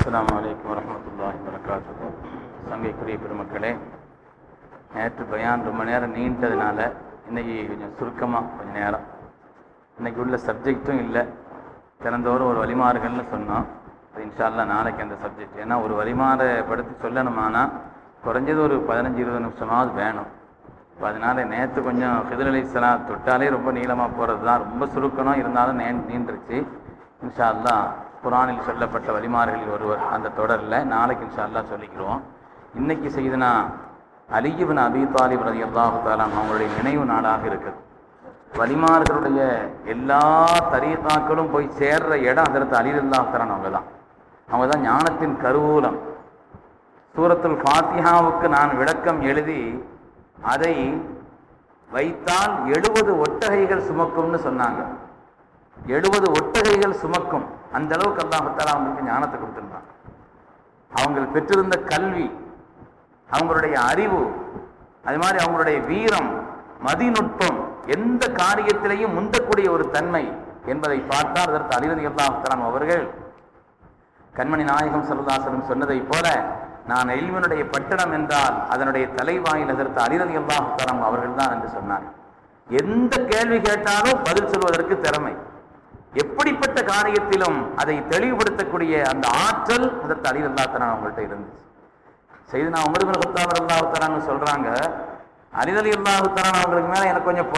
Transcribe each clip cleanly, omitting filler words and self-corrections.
அஸ்ஸலாமு அலைக்கும் வரஹ்மத்துல்லாஹி வபரகாத்துஹு. சங்கைக்குரிய பெருமக்களே, நேற்று பயான் ரொம்ப நேரம் நீண்டதுனால இன்னைக்கு கொஞ்சம் சுருக்கமாக கொஞ்சம் நேரம், இன்னைக்கு உள்ள சப்ஜெக்டும் இல்லை. திறந்தோறும் ஒரு வழிமாறுகள்னு சொன்னோம். அது இன்ஷா அல்லாஹ் நாளைக்கு அந்த சப்ஜெக்ட், ஏன்னா ஒரு வழிமாறை படுத்தி சொல்லணுமானா குறைஞ்சது ஒரு 15-20 நிமிஷமாவது வேணும். இப்போ அதனால நேற்று கொஞ்சம் ஹிதர் அலைஹிஸ்ஸலாம் தொட்டாலே ரொம்ப நீளமாக போகிறது தான், ரொம்ப சுருக்கணும், இருந்தாலும் நீண்டுருச்சு. இன்ஷா அல்லாஹ் குர்ஆனில் சொல்லப்பட்ட வழிமாறுகளில் ஒருவர் அந்த தொடரில் நாளைக்கு இன்ஷா அல்லாஹ் சொல்லிக்கிறோம். இன்னைக்கு செய்தனா அலி இப்னு அபீ தாலிப் ரலியல்லாஹு தஆலா அவங்களுடைய நினைவு நாளாக இருக்குது. வழிமார்களுடைய எல்லா தரீகாக்களும் போய் சேர்ற இடம் ஹஜ்ரத் அலி ரலியல்லாஹு தஆலா அவங்க தான் ஞானத்தின் கருவூலம். சூரத்துல் ஃபாத்திஹாவுக்கு நான் விளக்கம் எழுதி அதை வைத்தால் 70 ஒட்டகைகள் சுமக்கும்னு சொன்னாங்க. 70 ஒட்டகைகள் சுமக்கும், அந்த அளவுக்கு அல்லாஹ் தஆலா அவங்களுக்கு ஞானத்தை கொடுத்திருந்தாங்க. அவங்க பெற்றிருந்த கல்வி, அவங்களுடைய அறிவு, அது மாதிரி அவங்களுடைய வீரம், மதிநுட்பம், எந்த காரியத்திலையும் முந்தக்கூடிய ஒரு தன்மை என்பதை பார்த்தால் அதற்கு அலி ரலியல்லாஹு தஆலா அவர்கள் கண்மணி நாயகம் ஸல்லல்லாஹு அலைஹி வஸல்லம் சொன்னதை போல, நான் இல்மினுடைய பட்டணம் என்றால் அதனுடைய தலைவாயில் அதற்கு அலி ரலியல்லாஹு தஆலா அவர்கள் தான் என்று சொன்னார். எந்த கேள்வி கேட்டாலும் பதில் சொல்வதற்கு திறமை, எப்படிப்பட்ட காரியத்திலும் அதை தெளிவுபடுத்தக்கூடிய அந்த ஆற்றல் அதற்கு அலி ரலியல்லாஹு தஆலா அவங்கள்ட்ட இருந்துச்சு. சையதுனா உமர் இப்னு கத்தாப் ரலியல்லாஹு தஆலா சொல்றாங்க, அலி ரலியல்லாஹு தஆலா அவங்களுக்கு மேல எனக்கு கொஞ்சம்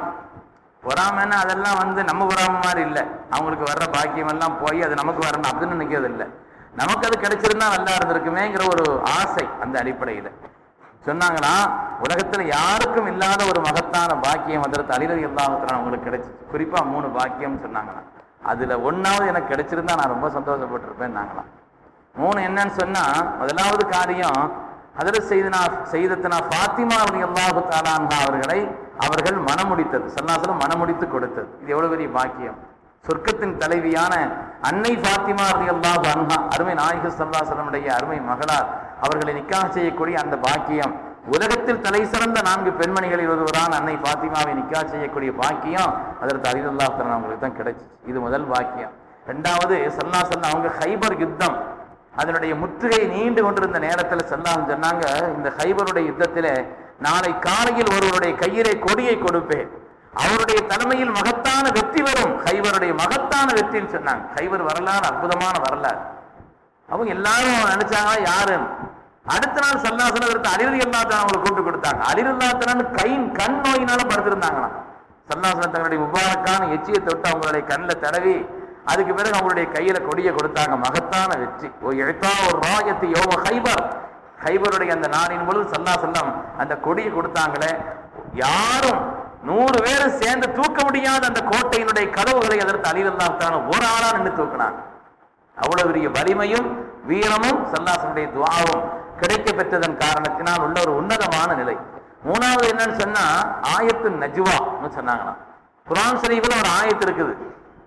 பொறாமைன்னா அதெல்லாம் நம்ம பொறாமை மாதிரி இல்லை. அவங்களுக்கு வர்ற பாக்கியம் எல்லாம் போய் அது நமக்கு வரணும் அப்படின்னு நினைக்கிறது இல்லை. நமக்கு அது கிடைச்சிருந்தா நல்லா இருந்திருக்குமேங்கிற ஒரு ஆசை. அந்த அடிப்படையில் சொன்னாங்கன்னா, உலகத்தில் யாருக்கும் இல்லாத ஒரு மகத்தான பாக்கியம் அதற்கு அலி ரலியல்லாஹு தஆலா அவங்களுக்கு கிடைச்சிச்சு. குறிப்பா 3 பாக்கியம் சொன்னாங்களா, அதுல 1வது எனக்கு கிடைச்சிருந்தா நான் ரொம்ப சந்தோஷப்பட்டிருப்பேன் நாங்களாம். 3 என்னன்னு சொன்னா, முதலாவது காரியம் ஹஜ்ரத் சையதத்துனா ஃபாத்திமா ரலியல்லாஹு தஆலா அன்ஹா அவர்கள் மனமுடித்தது, ஸல்லல்லாஹு அலைஹி வஸல்லம் மனமுடித்து கொடுத்தது. இது எவ்வளவு பெரிய பாக்கியம்! சொர்க்கத்தின் தலைவியான அன்னை ஃபாத்திமா ரலியல்லாஹு அன்ஹா, அருமை நாயகம் ஸல்லல்லாஹு அலைஹி வஸல்லம் அருமை மகளார், அவர்களை நிக்காஹ் செய்யக்கூடிய அந்த பாக்கியம், உலகத்தில் தலை சிறந்த 4 பெண்மணிகளில் ஒருவரான அன்னை ஃபாத்திமாவை நிக்காஹ் செய்யக்கூடிய பாக்கியம் அதற்கு அலி ரலியல்லாஹு தஆலா அவங்களுக்கு தான் கிடைச்சிச்சு. இது முதல் பாக்கியம். 2வது ஸல்லல்லாஹு அலைஹி வஸல்லம் அவங்க ஹைபர் யுத்தம், அதனுடைய முற்றுகை நீண்டு கொண்டிருந்த நேரத்தில் ஸல்லல்லாஹு சொன்னாங்க, இந்த ஹைபருடைய யுத்தத்தில் நாளை காலையில் ஒருவருடைய கையிலே கொடியை கொடுப்பேன், அவருடைய தலைமையில் மகத்தான வெற்றி வரும், ஹைபருடைய மகத்தான வெற்றின்னு சொன்னாங்க. ஹைபர் வரலாறு அற்புதமான வரலாறு. அவங்க எல்லாரும் நினைச்சாங்க யாருன்னு. அடுத்த நாள் ஸல்லல்லாஹு அலைஹி வஸல்லம் அலி ரலியல்லாஹு தஆலா அவங்களை கூப்பிட்டு கொடுத்தாங்க. அலி ரலியல்லாஹு தஆலா கண் நோயினால படுத்திருந்தாங்களாம். ஸல்லல்லாஹு அலைஹி வஸல்லம் தங்களுடைய முபாரக்கான எச்சியை தொட்டு அவங்களுடைய கண்ணில் தடவி அதுக்கு பிறகு அவங்களுடைய கையில கொடியை கொடுத்தாங்க. மகத்தான வெற்றி. ஒரு ராயத்து யௌம ஹைபர், ஹைபருடைய அந்த நாளின் பொழுது ஸல்லல்லாஹு அலைஹி வஸல்லம் அந்த கொடியை கொடுத்தாங்களே, யாரும் 100 பேரும் சேர்ந்து தூக்க முடியாத அந்த கோட்டையினுடைய கதவுகளை அதற்கு அலி ரலியல்லாஹு தஆலா ஒரு ஆளா நின்று தூக்கினாங்க. அவ்வளவு பெரிய வலிமையும் வீரமும் ஸல்லல்லாஹு அலைஹி வஸல்லம் துஆவும் கிடைக்க பெற்றதன் காரணத்தினால் உள்ள ஒரு உன்னதமான நிலை. 3வது என்னன்னு சொன்னா, ஆயத்து நஜ்வா சொன்னாங்களாம். குர்ஆன் ஷரீஃப்ல ஒரு ஆயத்து இருக்குது,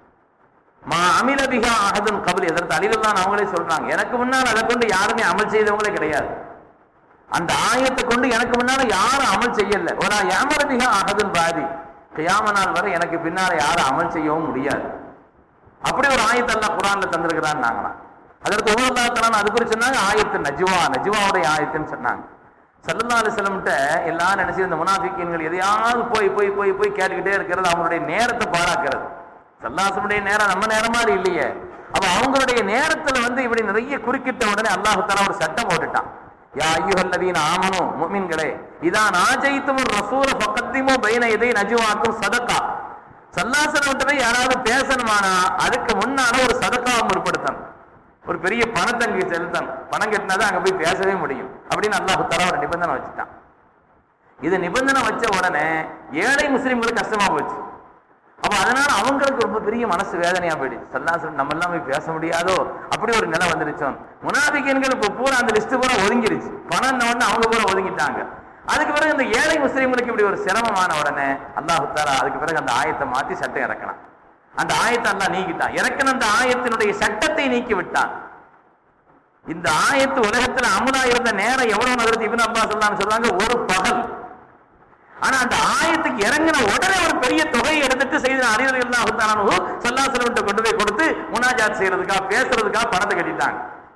மா அமில பிஹா அஹதுன் கப்லி. அதற்கு அலி ரலியல்லாஹு அவங்களே சொல்றாங்க, எனக்கு முன்னால் அதை கொண்டு யாருமே அமல் செய்தவங்களே கிடையாது. அந்த ஆயத்தை கொண்டு எனக்கு முன்னால யாரும் அமல் செய்யல. ஒரு யமர பிஹா அஹதுன் பாதி, கியாம நாள் வரை எனக்கு பின்னால யாரும் அமல் செய்யவும் முடியாது. அப்படி ஒரு ஆயத்தை அல்லாஹ் குர்ஆன்ல தந்திருக்கிறான்னு நாங்களாம். அதற்கு உமர் ரலியல்லாஹு தஆலா அது குறித்து சொன்னாங்க, ஆயத்து நஜ்வாவுடைய ஆயத்துன்னு சொன்னாங்க. ஸல்லல்லாஹு அலைஹி வஸல்லம்ட்ட எல்லாம் நினைச்சு இந்த முனாஃபிக்கீன்கள் எதையாவது போய் போய் போய் போய் கேட்டுக்கிட்டே இருக்கிறது, அவங்களுடைய நேரத்தை பாழாக்கிறது. ஸல்லல்லாஹு அலைஹி வஸல்லம் நேரம் நம்ம நேரம் மாதிரி இல்லையே. அப்ப அவங்களுடைய நேரத்துல இப்படி நிறைய குறுக்கிட்ட உடனே அல்லாஹ் தஆலா ஒரு சட்டம் போட்டுட்டான், யா அய்யுஹல்லதீன ஆமனூ, முஃமின்களே, இதா நாஜைத்துமுர் ரசூல ஃபகத்திமு பைன யதை நஜ்வாக்கும் சதகா. ஸல்லல்லாஹு அலைஹி வஸல்லம் யாராவது பேசணுமானா அதுக்கு முன்னால ஒரு சதகாவை முற்படுத்தணும், ஒரு பெரிய பணத்தை செலுத்தணும். பணம் கட்டினாதான் அங்க போய் பேசவே முடியும் அப்படின்னு அல்லாஹ் தஆலா ஒரு நிபந்தனை வச்சுட்டான். இது நிபந்தனை வச்ச உடனே ஏழை முஸ்லிம்களுக்கு கஷ்டமா போச்சு. அப்ப அதனால அவங்களுக்கு ரொம்ப பெரிய மனசு வேதனையா போயிடுச்சு. ஸல்லல்லாஹு அலைஹி வஸல்லம் நம்ம எல்லாம் போய் பேச முடியாதோ அப்படி ஒரு நிலை வந்துருச்சோம். முனாஃபிகீன்கள் இப்ப பூரா அந்த லிஸ்ட் பூரா ஒதுங்கிருச்சு. பணம் அவங்க பூரா ஒதுங்கிட்டாங்க. அதுக்கு பிறகு இந்த ஏழை முஸ்லிம்களுக்கு இப்படி ஒரு சிரமமான உடனே அல்லாஹ் தஆலா அதுக்கு பிறகு அந்த ஆயத்தை மாத்தி சட்டம் இறக்கினான். அந்த ஆயத்தை அல்லாஹ் நீக்கிட்டான். இறக்கின அந்த ஆயத்தினுடைய சட்டத்தை நீக்கி விட்டான். இந்த ஆயத்து உலகத்துல அமுலா இருந்த நேரம் எவ்வளவு நகரத்து இப்னு அப்பாஸ் சொல்றாங்க, ஒரு பகல். ஆனா அந்த ஆயத்துக்கு இறங்கின உடனே ஒரு பெரிய தொகையை எடுத்துட்டு செய்த அலி ரலியல்லாஹு தஆலா ஸல்லல்லாஹு அலைஹி வஸல்லம் கொண்டு போய் கொடுத்து முனாஜாத் செய்யறதுக்காக பேசுறதுக்காக பணத்தை கட்டிட்டாங்க.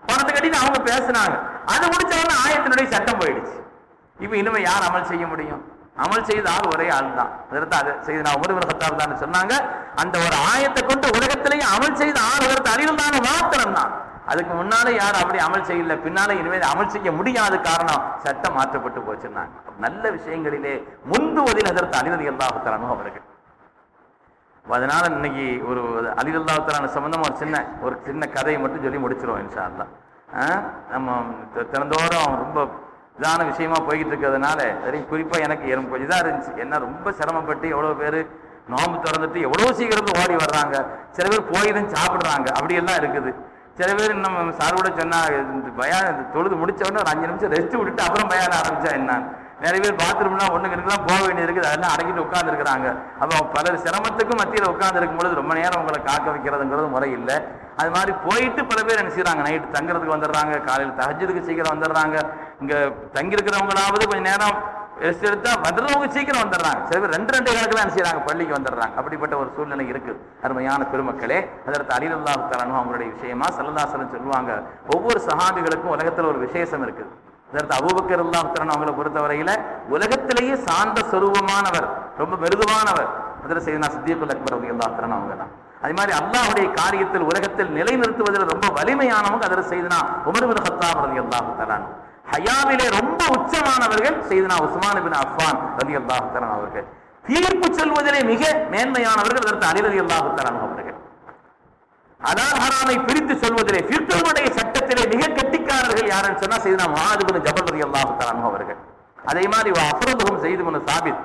பணத்தை கட்டிட்டு அவங்க பேசினாங்க. அது முடிச்ச உடனே ஆயத்தினுடைய சட்டம் போயிடுச்சு. இப்ப இனிமே யார் அமல் செய்ய முடியும்? அமல் செய்த ஆள் ஒரே ஆள் தான். அதை செய்து நான் உமர் இப்னு கத்தாப் தான் சொன்னாங்க. அந்த ஒரு ஆயத்தை கொண்டு உலகத்திலேயே அமல் செய்த ஆள் அலிரலியல்லாஹு மாத்திரம் தான். அதுக்கு முன்னாலே யாரும் அப்படி அமல் செய்யல, பின்னாலே இனிமேல் அமல் செய்ய முடியாத காரணம் சட்டம் மாற்றப்பட்டு போச்சுன்னாங்க. நல்ல விஷயங்களிலே முன்புவதில் ஹஜ்ரத் அலி ரலியல்லாஹு தஆலா அன்ஹு அவர்கள். அதனால இன்னைக்கு ஒரு அலி ரலியல்லாஹு தஆலா சம்பந்தமா ஒரு சின்ன கதையை மட்டும் சொல்லி முடிச்சிருவோம் இன்ஷா அல்லாஹ். நம்ம தினந்தோறும் ரொம்ப இதான விஷயமா போய்கிட்டு இருக்கிறதுனால சரி, குறிப்பா எனக்கு கொஞ்சம் இதாக இருந்துச்சு. என்ன ரொம்ப சிரமப்பட்டு எவ்வளோ பேர் நோம்பு திறந்துட்டு எவ்வளோ சீக்கிரத்தில் ஓடி வர்றாங்க. சில பேர் போயிடும் சாப்பிட்றாங்க, அப்படியெல்லாம் இருக்குது. சில பேர் நம்ம சார் கூட சொன்னா பயான் தொழுது முடிச்ச உடனே ஒரு 5 நிமிஷம் ரெஸ்ட் விட்டுட்டு அப்புறம் பயான் ஆரம்பிச்சா என்ன. நிறைய பேர் பாத்ரூம்லாம் ஒண்ணுக்கு போக வேண்டியது இருக்குது, அதெல்லாம் அடங்கிட்டு உட்காந்துருக்கிறாங்க. அப்போ பலர் சிரமத்துக்கும் மத்தியில் உட்கார்ந்து இருக்கும் பொழுது ரொம்ப நேரம் உங்களை காக்க வைக்கிறதுங்கிறது முறை இல்லை. அது மாதிரி போயிட்டு பல பேர் என்ன செய்யறாங்க, நைட்டு தங்குறதுக்கு வந்துடுறாங்க, காலையில் தஹஜ்ஜுதுக்கு சீக்கிரம் வந்துடுறாங்க. இங்க தங்கியிருக்கிறவங்களாவது கொஞ்சம் நேரம் ரெஸ்ட் எடுத்தா வந்துடுறவங்க சீக்கிரம் வந்துடுறாங்க. சில பேர் 2 கணக்கில் என்ன செய்யறாங்க, பள்ளிக்கு வந்துடுறாங்க. அப்படிப்பட்ட ஒரு சூழ்நிலை இருக்கு. அருமையான பெருமக்களே, அதற்கு அலி ரலியல்லாஹு தஆலா அன்ஹு அவங்களுடைய விஷயமா ஸல்லல்லாஹு அலைஹி வஸல்லம் சொல்லுவாங்க, ஒவ்வொரு சஹாபிகளுக்கும் உலகத்துல ஒரு விசேஷம் இருக்கு. அதற்கு அபூபக்கர் ரலியல்லாஹு தஆலா அவங்களை பொறுத்தவரையில உலகத்திலேயே சாந்த சொரூபமானவர், ரொம்ப மிருதுவானவர் அதற்கு செய்தனா சித்தியக்குல் அக்பர் ரலியல்லாஹு தஆலா அவங்க தான். அதே மாதிரி அல்லாஹ்வுடைய காரியத்தில் உலகத்தில் நிலைநிறுத்துவதில் ரொம்ப வலிமையானவங்க அதற்கு செய்தனா உமர் இப்னு கத்தாப் ரலியல்லாஹு தஆலா. ஹயாவிலே ரொம்ப உச்சமானவர்கள் செய்தனா உஸ்மான் இப்னு அஃபான் ரலியல்லாஹு தஆலா அவர்கள். தீர்ப்பு சொல்வதிலே மிக மேன்மையானவர்கள் அதற்கு அலி ரலியல்லாஹு தஆலா அவர்கள். ஹலால் ஹராமை பிரித்து சொல்வதிலே ஃபிக்ஹுடைய சட்டத்திலே மிக கெட்டிக்காரர்கள் யாருன்னு சொன்னா செய்தனா முஆத் இப்னு ஜபல் ரலியல்லாஹு தஆலா அவர்கள். அதே மாதிரி அஃரதுஹும் ஸைத் இப்னு சாபித்,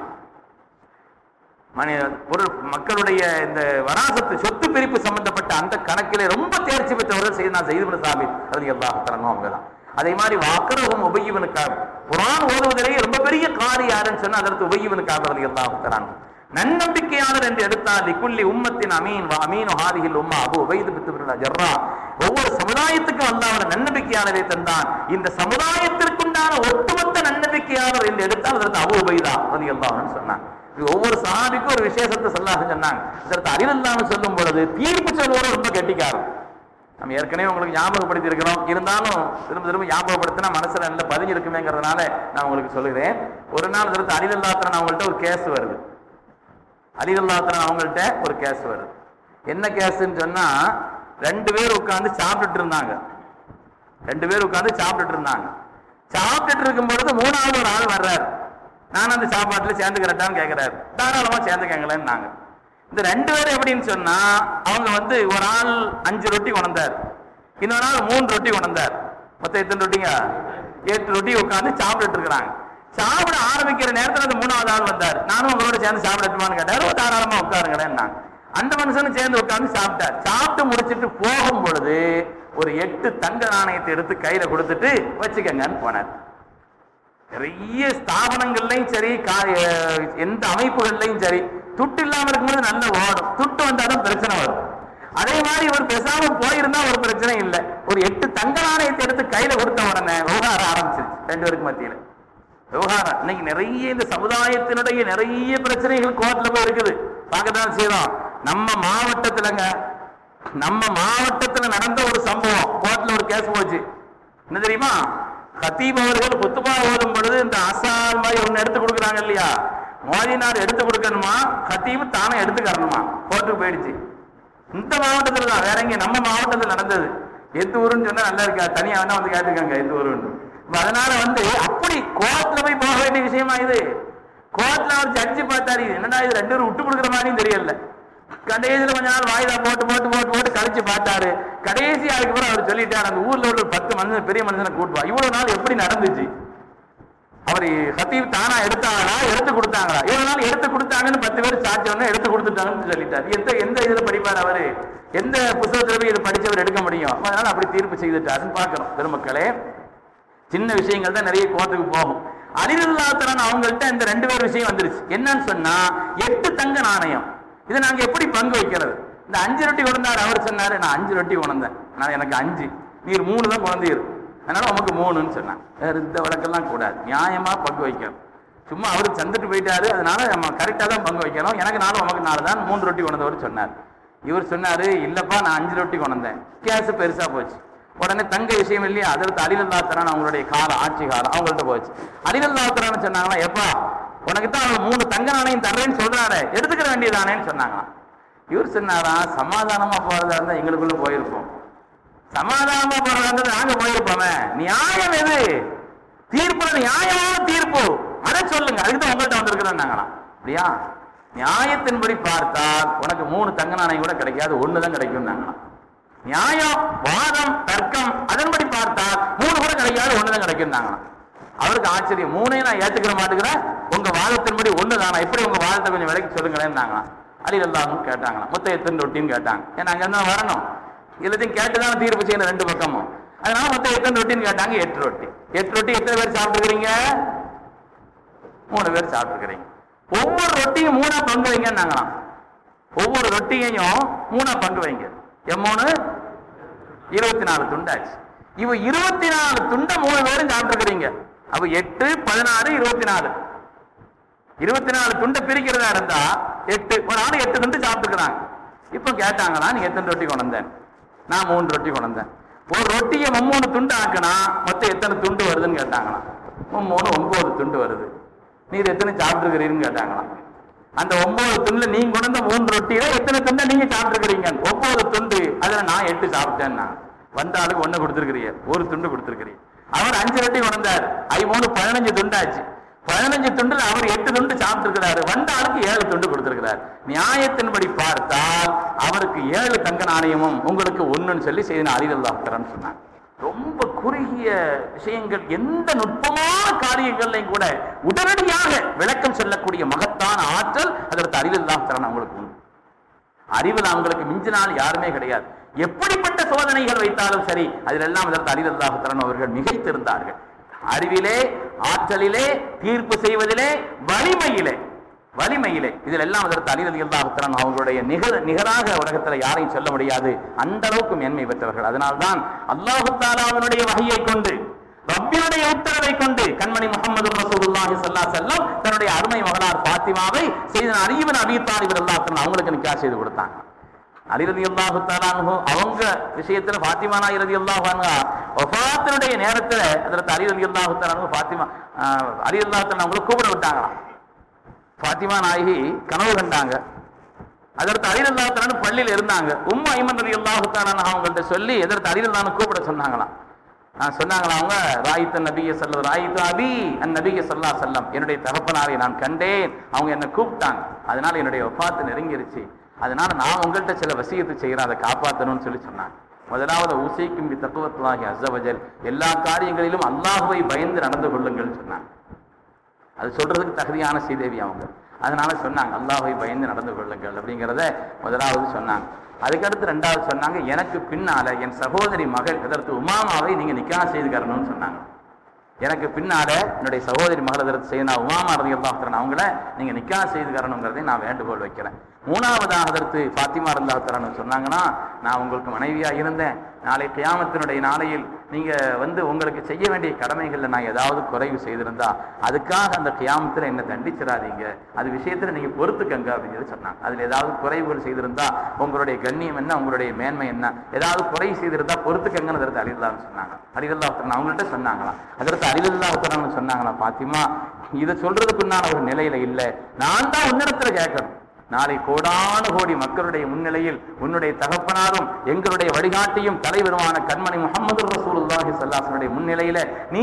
மக்களுடைய இந்த வராசத்து சொத்து பிரிப்பு சம்பந்தப்பட்ட அந்த கணக்கிலே ரொம்ப தேர்ச்சி பெற்றவர்கள் செய்தனா ஸைத் இப்னு சாபித் ரலியல்லாஹு தஆலா அவங்க தான். அதே மாதிரி வாக்கரஹும் உபய் இப்னு கஅப், குர்ஆன் ஓதுவதிலேயே ரொம்ப பெரிய காரி யாருன்னு சொன்னா அதற்கு உபய் இப்னு கஅப் ரலியல்லாஹு தஆலா. நன்னம்பிக்கையாளர் என்று எடுத்தால் லிக்குல்லி உம்மத்தின் அமீன் வ அமீனு ஹாதிஹில் உம்மா அபூ உபைத் பின் ஜர்ரா. ஒவ்வொரு சமுதாயத்துக்கும் அல்லாஹ் நன்னம்பிக்கையாளரை தந்தான். இந்த சமுதாயத்திற்குண்டான ஒட்டுமொத்த நன்னம்பிக்கையாளர் என்று எடுத்தால் அதற்கு அபூ உபைதா ரலியல்லாஹு அன்ஹு சொன்னாங்க. ஒவ்வொரு சஹாபிக்கும் ஒரு விசேஷத்தை ஸல்லல்லாஹு சொன்னாங்க. அதற்கு அலி ரலியல்லாஹு அன்ஹு சொல்லும் பொழுது தீர்ப்பு சொல்வோர் ரொம்ப கெட்டிக்காரர். நம்ம ஏற்கனவே உங்களுக்கு ஞாபகப்படுத்தி இருக்கிறோம், இருந்தாலும் திரும்ப திரும்ப ஞாபகப்படுத்தினா மனசுல நல்ல பதிஞ்சு இருக்குமேங்கிறதுனால நான் உங்களுக்கு சொல்லுகிறேன். ஒரு நாள் அதற்கு அலி ரலியல்லாஹு அன்ஹு அவங்கள்ட்ட ஒரு கேஸ் வருது. அலி ரலியல்லாஹு அன்ஹு அவங்கள்ட்ட ஒரு கேஸ் வருது. என்ன கேஸ்ன்னு சொன்னா, 2 பேர் உட்கார்ந்து சாப்பிட்டுட்டு இருந்தாங்க. 2 பேர் உட்கார்ந்து சாப்பிட்டுட்டு இருந்தாங்க. சாப்பிட்டுட்டு இருக்கும் பொழுது 3வது ஒரு ஆள் வர்றாரு. நான் அந்த சாப்பாட்டுல சேர்ந்துக்கிறட்டான்னு கேட்கிறாரு. தாராளமா சேர்ந்துக்கங்களேன்னு நாங்க. இந்த 2 பேரும் எப்படின்னு சொன்னா, அவங்க ஒரு ஆள் 5 ரொட்டி கொண்டார், இன்னொரு ஆள் 3 ரொட்டி கொண்டார். மொத்தம் எத்தனை ரொட்டிங்க? 8 ரொட்டி உட்கார்ந்து சாப்பிட்டுட்டு இருக்கிறாங்க. சாப்பிட ஆரம்பிக்கிற நேரத்தில் அந்த 3வது ஆள் வந்தார். நானும் உங்களோட சேர்ந்து சாப்பிடட்டுமான்னு கேட்டாரு. தாராளமா உட்காருங்களேன். அந்த மனுஷனும் சேர்ந்து உட்கார்ந்து சாப்பிட்டார். சாப்பிட்டு முடிச்சுட்டு போகும் பொழுது ஒரு 8 தங்க நாணயத்தை எடுத்து கையில கொடுத்துட்டு வச்சுக்கங்கன்னு போனார். நிறைய ஸ்தாபனங்கள்லையும் சரி, எந்த அமைப்புகள்லையும் சரி, துட்டு இல்லாம இருக்கும்போது நல்ல ஓடும், துட்டு வந்தாலும் பிரச்சனை வரும். அதே மாதிரி ஒரு பேசாம போயிருந்தா ஒரு பிரச்சனை இல்லை. ஒரு 8 தங்க நாணயத்தை எடுத்து கையில கொடுத்த உடனே விவகாரம் ஆரம்பிச்சிருச்சு 2 பேருக்கு மத்தியில. விவகாரம் இன்னைக்கு நிறைய இந்த சமுதாயத்தினுடைய நிறைய பிரச்சனைகள் கோர்ட்ல போய் இருக்குது, பார்க்கத்தான் செய்யறோம். நம்ம மாவட்டத்துல நடந்த ஒரு சம்பவம், கோர்ட்ல ஒரு கேஸ் போச்சு. என்ன தெரியுமா? கத்தீப் அவர்கள் குத்துபா ஓதும் பொழுது இந்த ஆசான் மாதிரி ஒண்ணு எடுத்து கொடுக்குறாங்க இல்லையா, மோதினார் எடுத்து கொடுக்கணுமா, கத்தீப் தானே எடுத்துக்கறணுமா, கோர்ட்டுக்கு போயிடுச்சு. இந்த மாவட்டத்துல தான், வேற எங்க நம்ம மாவட்டத்தில் நடந்தது. எந்த ஊருன்னு சொன்னா நல்லா இருக்கா, தனியா வேணா வந்து கேட்டுக்காங்க எந்த ஊருன்னு. அதனால அப்படி கோர்ட்ல போய் போக வேண்டிய விஷயமா இது. கோர்ட்ல அவர் ஜட்ஜி பார்த்தாரு, என்னடா இது 2 பேரும் விட்டு கொடுக்குற மாதிரியும் தெரியல. கடைசியில கொஞ்ச நாள் வாய்தா போட்டு கழிச்சு பார்த்தாரு. கடைசி அதுக்கப்புறம் அவர் சொல்லிட்டார், அந்த ஊர்ல ஒரு 10 மனுஷன் பெரிய மனுஷனை கூட்டுவா, இவ்வளவு நாள் எப்படி நடந்துச்சு, அவர் கத்தீப் தானா எடுத்தாங்களா, எடுத்து கொடுத்தாங்களா, இவ்வளவு நாள் எடுத்து கொடுத்தாங்கன்னு 10 பேர் சாட்சியம்னா எடுத்து கொடுத்துட்டாங்கன்னு சொல்லிட்டார். எந்த இதுல படிப்பார் அவரு, எந்த புத்தகத்துல போய் இதை படிச்சவர் எடுக்க முடியும்? அதனால அப்படி தீர்ப்பு செய்துட்டாருன்னு பார்க்கிறோம். பெருமக்களே, சின்ன விஷயங்கள் தான் நிறைய கோர்ட்டுக்கு போகும். அலி ரலியல்லாஹு தஆலா அவங்கள்ட்ட இந்த 2 பேர் விஷயம் வந்துருச்சு. என்னன்னு சொன்னா, 8 தங்க நாணயம், இதை நாங்க எப்படி பங்கு வைக்கிறது? இந்த 5 ரொட்டி கொண்டாரு. அவர் சொன்னாரு, நான் 5 ரொட்டி கொண்டேன், நான் எனக்கு 5, நீர் 3 தான் குழந்தைரு, அதனால உமக்கு 3ன்னு சொன்னாங்க. வேற இந்த வழக்கெல்லாம் கூடாது, நியாயமா பங்கு வைக்கணும். சும்மா அவரு சந்துட்டு போயிட்டாரு, அதனால நம்ம கரெக்டா தான் பங்கு வைக்கணும். எனக்கு 4 உமக்கு 4 தான், 3 ரொட்டி கொண்டவர் சொன்னார். இவர் சொன்னாரு, இல்லப்பா நான் 5 ரொட்டி கொண்டேன். கேஸ் பெருசா போச்சு. உடனே தங்க விஷயம் இல்லையா, அதற்கு அலி ரலியல்லாஹு தஆலா அவங்களுடைய ஆட்சி காலம் அவங்கள்ட்ட போச்சு. அலி ரலியல்லாஹு தஆலா சொன்னாங்களா, எப்பா உனக்கு தான் அவன் 3 தங்க நாணயம் தர்றேன்னு சொல்றாரு, எடுத்துக்கிற வேண்டியதானேன்னு சொன்னாங்களாம். இவர் சொன்னாரா, சமாதானமா போறதா இருந்தா எங்களுக்குள்ள போயிருப்போம், சமாதானமா போறதா இருந்தா நாங்க போயிருப்போமே, நியாயம் எது, தீர்ப்பு நியாயமான தீர்ப்பு அதை சொல்லுங்க, அதுக்குதான் உங்கள்கிட்ட வந்திருக்கிறேன்னாங்களாம். அப்படியா, நியாயத்தின்படி பார்த்தால் உனக்கு 3 தங்க நாணயம் கூட கிடைக்காது, 1 தான் கிடைக்கும். நியாயம், வாதம், தர்க்கம் அதன்படி பார்த்தால் 3 கூட கிடைக்காது, 1 தான் கிடைக்கும். அவருக்கு ஆச்சரியம், 3 நான் ஏத்துக்கிற மாட்டேங்கிறேன், உங்க வாதத்தின்படி 1 தானா, எப்படி உங்க வாதத்தை கொஞ்சம் விலைக்கு சொல்லுங்களேன். அலி ரலியல்லாஹு கேட்டாங்களாம், மொத்தம் எத்தனை ரொட்டின்னு கேட்டாங்க. ஏன்னா அங்க இருந்தா வரணும், எல்லாத்தையும் கேட்டுதான் தீர்ப்பு செய்யணும் 2 பக்கமும். அதனால மொத்தம் எத்தனை ரொட்டின்னு கேட்டாங்க. 8 ரொட்டி. 8 ரொட்டி எத்தனை பேர் சாப்பிட்டுக்கிறீங்க? 3 பேர் சாப்பிட்டுக்கிறீங்க. ஒவ்வொரு ரொட்டியும் 3 பங்கு வைங்கன்னாங்களாம். ஒவ்வொரு ரொட்டியையும் 3 பங்கு வைங்க. 24 துண்டாச்சு. இவ 24 துண்டை 3 பேரும் சாப்பிட்டுக்கிறீங்க. அப்ப 8, 16, 24. 24 துண்டை பிரிக்கிறதா இருந்தா 8, ஒரு ஆளு 8 துண்டு சாப்பிட்டுக்கிறாங்க. இப்ப கேட்டாங்களா, நீ எத்தனை ரொட்டி கொண்டு வந்தேன்? நான் 3 ரொட்டி கொண்டு வந்தேன். ஒரு ரொட்டியை 3 துண்டு ஆக்குனா மொத்தம் எத்தனை துண்டு வருதுன்னு கேட்டாங்களாம். 9 துண்டு வருது. நீர் எத்தனை சாப்பிட்டுருக்கிறீங்கன்னு கேட்டாங்களாம். அந்த 9 துண்டுல நீங்க கொண்டு வந்த 3 ரொட்டியில எத்தனை துண்டை நீங்க சாப்பிட்டுருக்கிறீங்க? 9 துண்டு. அதுல நான் 8 சாப்பிட்டேன்னா, வந்த ஆளுக்கு 1 கொடுத்துருக்கிறீங்க, 1 துண்டு கொடுத்துருக்கிறீங்க. அவர் 5 ரொட்டி கொண்டு வந்தார், 3 15 துண்டாச்சு. 15 துண்டுல அவர் 8 துண்டு சாப்பிட்டு இருக்கிறாரு, வந்த ஆளுக்கு 7 துண்டு கொடுத்திருக்கிறார். நியாயத்தின்படி பார்த்தால் அவருக்கு 7 தங்க நாணயமும் உங்களுக்கு 1ன்னு சொல்லி செய்தின அலி ரலியல்லாஹு தஆலா சொன்னாங்க. ரொம்ப குறுகிய விஷயங்கள், எந்த நுட்பமான காரியங்களையும் கூட உடனடியாக விளக்கம் சொல்லக்கூடிய மகத்தான ஆற்றல் அதற்கு அலி ரலியல்லாஹு தஆலா அவங்களுக்கு உண்டு. அறிவில் அவங்களுக்கு மிஞ்சினால் யாருமே கிடையாது. எப்படிப்பட்ட சோதனைகள் வைத்தாலும் சரி, அதிலெல்லாம் அதற்கு அலி ரலியல்லாஹு தஆலா அவர்கள் மிகைத்திருந்தார்கள். அறிவிலே, ஆற்றலிலே, தீர்ப்பு செய்வதிலே, வலிமையிலே இதில் எல்லாம் அதற்கு அலி ரலியல்லாஹு தஆலா அவர்களுடைய நிகராக உலகத்தில் யாரையும் சொல்ல முடியாது. அந்த அளவுக்கு மேன்மை பெற்றவர்கள். அதனால்தான் அல்லாஹு தஆலாவினுடைய வஹியை கொண்டு, ரப்பினுடைய உத்தரவை கொண்டு கண்மணி முஹம்மது ரசூலுல்லாஹி ஸல்லல்லாஹு அலைஹி வஸல்லம் தன்னுடைய அருமை மகனார் ஃபாத்திமாவை செய்தன அலி இப்னு அபீ தாலிப் ரலியல்லாஹு தஆலா அவங்களுக்கு நிக்காஹ் செய்து கொடுத்தாங்க. அலி ரலியல்லாஹு தஆலா அவங்க விஷயத்துல ஃபாத்திமா நாயகி ரலியல்லாஹு அன்ஹா வஃபாத்தினுடைய நேரத்துல அதற்கு அலி ரலியல்லாஹு தஆலா ஃபாத்திமா அலி ரலியல்லாஹு தஆலா அவங்களை கூப்பிட விட்டாங்களாம். ஃபாத்திமா நாயகி கனவு கண்டாங்க. அதற்கு அலி ரலியல்லாஹு தஆலா பள்ளியில் இருந்தாங்க. உம்மு ஐமன் ரலியல்லாஹு தஆலா அவங்கள்ட்ட சொல்லி எதற்கு அலி ரலியல்லாஹு கூப்பிட சொன்னாங்களாம். சொன்னாங்களா அவங்க, ராயித்து நபிய ஸல்லல்லாஹு ராயித்து அபி அன்-நபிய ஸல்லல்லாஹு அலைஹி வஸல்லம், என்னுடைய தகப்பனாரை நான் கண்டேன், அவங்க என்னை கூப்பிட்டாங்க, அதனால என்னுடைய வஃபாத் நெருங்கிருச்சு, அதனால நான் உங்கள்கிட்ட சில வசியத்து செய்கிறேன், அதை காப்பாற்றணும்னு சொல்லி சொன்னாங்க. முதலாவது ஊசிக்கும் பி தக்வத்துல்லாஹி அஸ்ஸ வஜல், எல்லா காரியங்களிலும் அல்லாஹ்வை பயந்து நடந்து கொள்ளுங்கள் சொன்னாங்க. அது சொல்றதுக்கு தகுதியான ஸ்ரீதேவி அவங்க. அதனால சொன்னாங்க அல்லாஹ்வை பயந்து நடந்து கொள்ளுங்கள் அப்படிங்கிறத முதலாவது சொன்னாங்க. அதுக்கடுத்து 2வது சொன்னாங்க, எனக்கு பின்னால என் சகோதரி மகள் அதற்கு உமாமாவை நீங்க நிக்காஹ் செய்து தரணும்னு சொன்னாங்க. எனக்கு பின்னால என்னுடைய சகோதரி மகள் அதற்கு செய்ய உமாமா ரலியல்லாஹு தஆலா அவங்கள நீங்க நிக்காஹ் செய்து தரணுங்கிறதை நான் வேண்டுகோள் வைக்கிறேன். 3வதாக அதற்கு ஃபாத்திமா ரலியல்லாஹு தஆலா சொன்னாங்கன்னா, நான் உங்களுக்கு மனைவியா இருந்தேன், நாளை கியாமத்தினுடைய நாளையில் நீங்க உங்களுக்கு செய்ய வேண்டிய கடமைகள்ல நான் ஏதாவது குறைவு செய்திருந்தா அதுக்காக அந்த கியாமத்துல என்ன தண்டிச்சிடாதீங்க, அது விஷயத்துல நீங்க பொறுத்துக்கங்க அப்படின்னு சொன்னாங்க. அதுல ஏதாவது குறைவுகள் செய்திருந்தா உங்களுடைய கண்ணியம் என்ன, உங்களுடைய மேன்மை என்ன, ஏதாவது குறை செய்திருந்தா பொறுத்துக்கங்கன்னு அதற்கு அலி ரலியல்லாஹு சொன்னாங்க. அலி ரலியல்லாஹு தஆலா அவங்கள்ட்ட சொன்னாங்களாம். அதற்கு அலி ரலியல்லாஹு தஆலா சொன்னாங்களா, ஃபாத்திமா இதை சொல்றதுக்குண்டான ஒரு நிலையில இல்லை, நான் தான் உன்னிடத்துல கேட்கணும். நாளை கோடான கோடி மக்களுடைய முன்னிலையில் உன்னுடைய தகப்பனாரும் எங்களுடைய வழிகாட்டியும் தலைவருமான கண்மணி முஹம்மது ரசூலுல்லாஹி ஸல்லல்லாஹு அலைஹி வஸல்லம் முன்னிலையில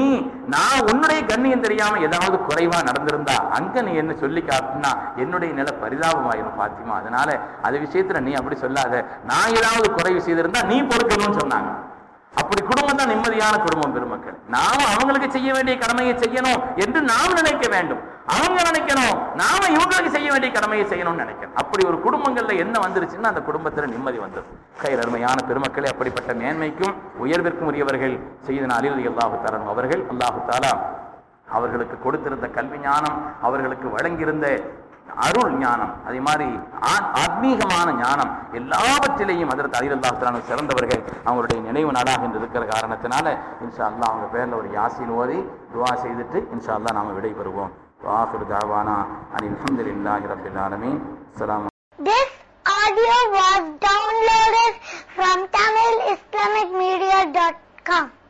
நான் உன்னுடைய கண்ணியம் தெரியாம ஏதாவது குறைவா நடந்திருந்தா அங்க நீ என்ன சொல்லி காட்டினா என்னுடைய நிலை பரிதாபமாயிரும் ஃபாத்திமா, அதனால அது விஷயத்துல நீ அப்படி சொல்லாத, நான் ஏதாவது குறைவு செய்திருந்தா நீ பொறுக்கணும்னு சொன்னாங்க. அப்படி குடும்பம் தான் நிம்மதியான குடும்பம் பெருமக்கள். நாம அவங்களுக்கு செய்ய வேண்டிய கடமையை செய்யணும் என்று நாம் நினைக்க வேண்டும், அவங்க நினைக்கணும் நாம இவங்களுக்கு செய்ய வேண்டிய கடமையை செய்யணும்னு நினைக்கணும். அப்படி ஒரு குடும்பங்கள்ல என்ன வந்துருச்சுன்னா அந்த குடும்பத்துல நிம்மதி வந்தது. அருமையான பெருமக்களே, அப்படிப்பட்ட மேன்மைக்கும் உயர்விற்கும் உரியவர்கள் செய்தன அலி ரலியல்லாஹு தஆலா அவர்கள். அல்லாஹு தஆலா அவர்களுக்கு கொடுத்திருந்த கல்வி ஞானம், அவர்களுக்கு வழங்கியிருந்த அருள் ஞானம், அதே மாதிரி ஆத்மீகமான ஞானம் எல்லாவற்றிலேயும் அதற்கு அலி ரலியல்லாஹு தஆலா சிறந்தவர்கள். அவங்களுடைய நினைவு நாளாக என்று இருக்கிற காரணத்தினால இன்ஷா அல்லாஹ் அவங்க பேர்ல ஒரு யாசீன் ஓதி துஆ செய்துட்டு இன்ஷா அல்லாஹ் நாம விடை பெறுவோம். ஆகிரு தஅவானா அனில் ஹம்துலில்லாஹி ரப்பில் ஆலமீன். அஸ்ஸலாமு. This audio was downloaded from TamilIslamicMedia.com. அக்கா